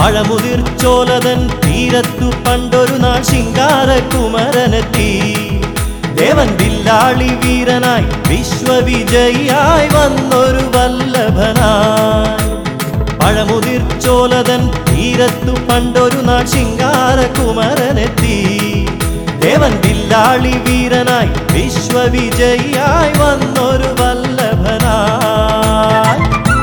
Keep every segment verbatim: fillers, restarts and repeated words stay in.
പഴമുതിർച്ചോലതൻ തീരത്തു പണ്ടൊരു നാൾ ശിങ്കാരകുമരനെത്തി. ദേവൻ വില്ലാളി വീരനായി വിശ്വവിജയിയായി വന്നൊരു വല്ലഭനായി. പഴമുതിർച്ചോലതൻ തീരത്തു പണ്ടൊരു നാൾ ശിങ്കാരകുമരനെത്തി. ദേവൻ വില്ലാളി വീരനായി വിശ്വവിജയിയായി വന്നൊരു വല്ലഭനായി.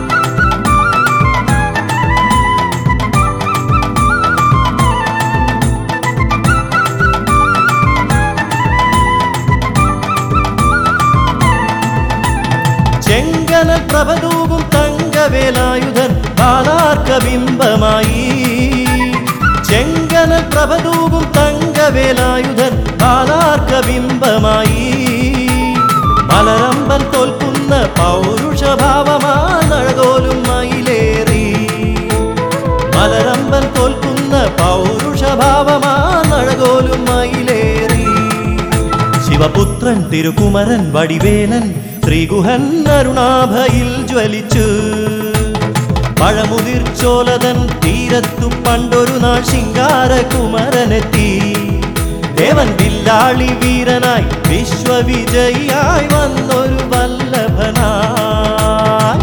ചെങ്കനൽ പ്രഭതൂകും തങ്കവേലായുധൻ ബാലാർക്കബിംബമായി. ചെങ്കനൽ പ്രഭതൂകും തങ്കവേലായുധൻ ബാലാർക്കബിംബമായി. മലരമ്പൻ തോൽക്കുന്ന പൗരുഷഭാവമാനഴകോലും മയിലേറി. മലരമ്പൻ തോൽക്കുന്ന പൗരുഷഭാവമാനഴകോലും മയിലേറി. ശിവപുത്രൻ തിരുകുമരൻ വടിവേലൻ ശ്രീഗുഹൻ അരുണാഭയിൽ ജ്വലിച്ചു. പഴമുതിർച്ചോലതൻ തീരത്തു പണ്ടൊരു നാൾ ശിങ്കാരകുമരനെത്തി. ദേവൻ വില്ലാളി വീരനായി വിശ്വവിജയിയായി വന്നൊരു വല്ലഭനായി.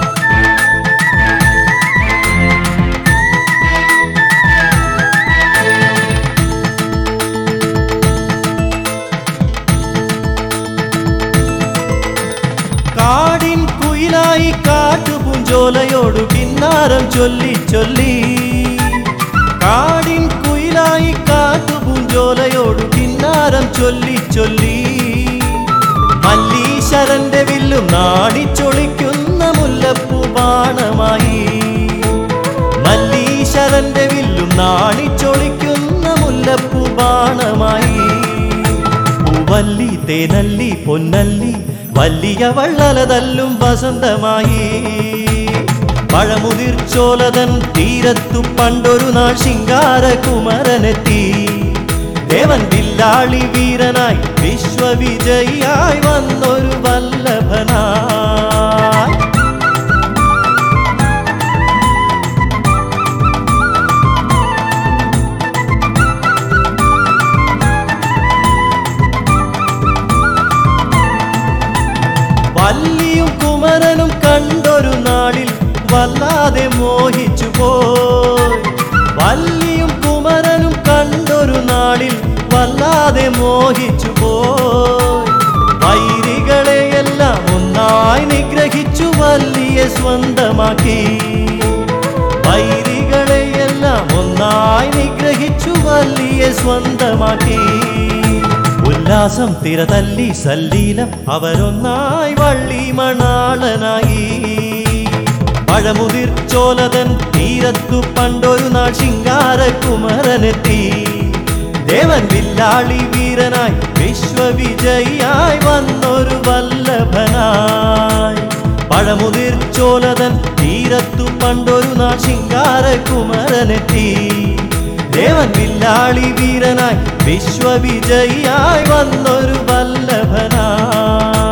കാടിൻ കുയിലായി കാട്ടുപൂഞ്ചോലയോടു കിന്നാരം ചൊല്ലി ചൊല്ലി. കാടിൻ കുയിലായി കാട്ടുപൂഞ്ചോലയോടു കിന്നാരം ചൊല്ലി ചൊല്ലി. മല്ലീശ്വരന്റെ വില്ലും നാടിച്ചൊളിക്കുന്ന മുല്ലപ്പൂ ബാണമായി. മല്ലീശ്വരന്റെ വില്ലും നാടിച്ചൊളിക്കുന്ന മുല്ലപ്പൂ ബാണമായി. പൂവല്ലി തേനല്ലി പൊന്നല്ലി വലിയ വള്ളലതല്ലും വസന്തമായി. പഴമുതിർച്ചോലതൻ തീരത്തു പണ്ടൊരു നാൾ ശിങ്കാരകുമരനെത്തി. ദേവൻ വില്ലാളി വീരനായി വിശ്വവിജയിയായി വന്നൊരു വല്ലഭനായി. വല്ലിയും കുമരനും കണ്ടൊരു നാളിൽ വല്ലാതെ മോഹിച്ചു പോയി. വല്ലിയും കുമരനും കണ്ടൊരു നാളിൽ വല്ലാതെ മോഹിച്ചു പോയി. വൈരികളെയെല്ലാം ഒന്നായി നിഗ്രഹിച്ചു വല്ലിയെ സ്വന്തമാക്കി. വൈരികളെയെല്ലാം ഒന്നായി നിഗ്രഹിച്ചു വല്ലിയെ സ്വന്തമാക്കി. ഉല്ലാസം തിരതല്ലി സല്ലീലം അവരൊന്നായി വള്ളി മണാളനായി. പഴമുതിർച്ചോലതൻ തീരത്തു പണ്ടൊരു നാൾ ശിങ്കാരകുമരനെത്തി. ദേവൻ വില്ലാളി വീരനായി വിശ്വവിജയിയായി വന്നൊരു വല്ലഭനായി. പഴമുതിർച്ചോലതൻ തീരത്തു പണ്ടൊരു നാൾ ശിങ്കാരകുമരനെത്തി. ദേവൻ വില്ലാളി വീരനായി വിശ്വവിജയിയായി വന്നൊരു വല്ലഭനായി.